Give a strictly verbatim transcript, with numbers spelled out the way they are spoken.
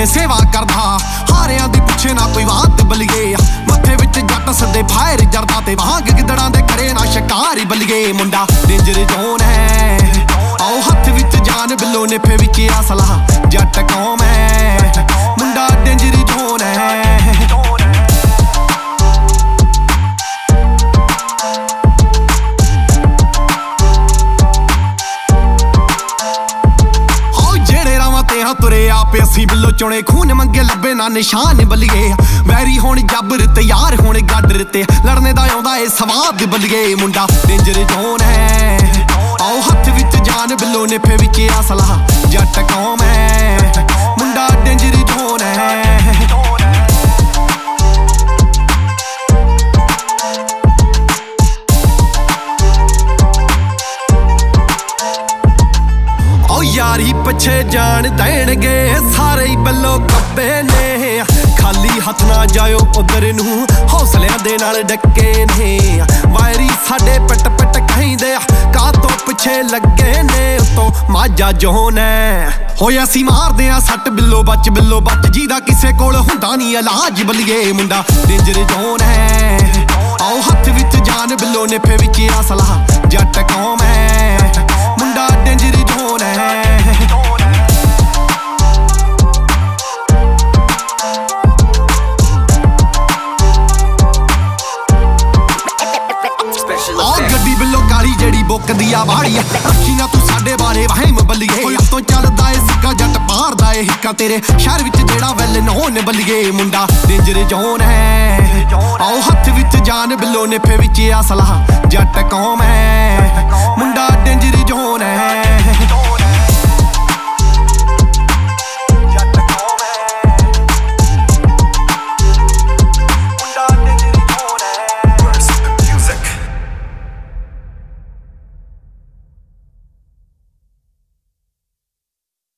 सेवा करदा हारियां दी पिछे ना कोई बात बलिए मत्थे विच जट सदे फायर जरदा ते भांग गिदड़ां दे करे ना शिकारी बलिए मुंडा डेंजर जोन है आओ हथ विच जान बिलो निफे विच असला जट कौम है मुंडा डेंजर जोन है तुरे आप असी बिलो चुने खून मंगे लब्बे ना निशान बलिए वैरी होने जबर तैयार होने गाडर ते लड़ने दा आउंदा ए सवाद बलिए मुंडा डेंजर जोन है आओ हथ विच जान बिलो निफे विच असला जट कौम है मुंडा डेंजर जोन है यारी पिछे जान देणगे सारे ही बल्लो कब्बे ने खाली हथ ना जाओ उधर नू हौसलियां दे नाल डके ने वायरी साडे पिट पिट कहिंदे का तो पिछे लगे ने उतों माजा जोन है होया सी मारदे आ सट बिल्लो बच बिल्लो बच जीदा किसे कोल हुंदा नहीं इलाज बलिए मुंडा डेंजर जोन है आओ हथ विच जान बिल्लो निफे विच असला जट कौम है मुंडा डेंजर जोन है बुक दिया बाड़ी रखी ना तू साडे बारे वहम बलिए तो चलदा ए सिक्का जट पारदा ए हिक्का तेरे शहर विच जेड़ा वेल नौन बलिए मुंडा डेंजर जोन है आओ हथ विच जान बिलो निफे विच असला जट कौम